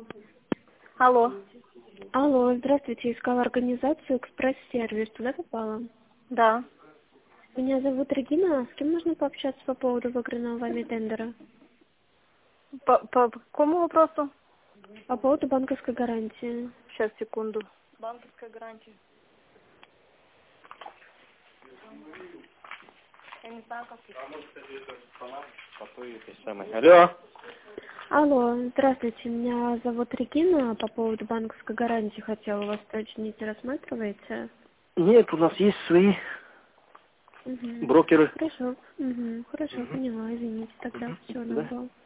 Алло. Алло, здравствуйте, искала организацию «Экспресс-сервис». Туда попала? Да. Меня зовут Регина. С кем можно пообщаться по поводу выигранного вами тендера? По какому вопросу? По поводу банковской гарантии. Сейчас, секунду. Банковская гарантия. Я не знаю, как... Алло. Алло, здравствуйте, меня зовут Регина. По поводу банковской гарантии хотела вас уточнить. Рассматриваете? Нет, у нас есть свои Угу. брокеры. Хорошо. Угу. Хорошо, поняла. Извините тогда. Всего Да. доброго.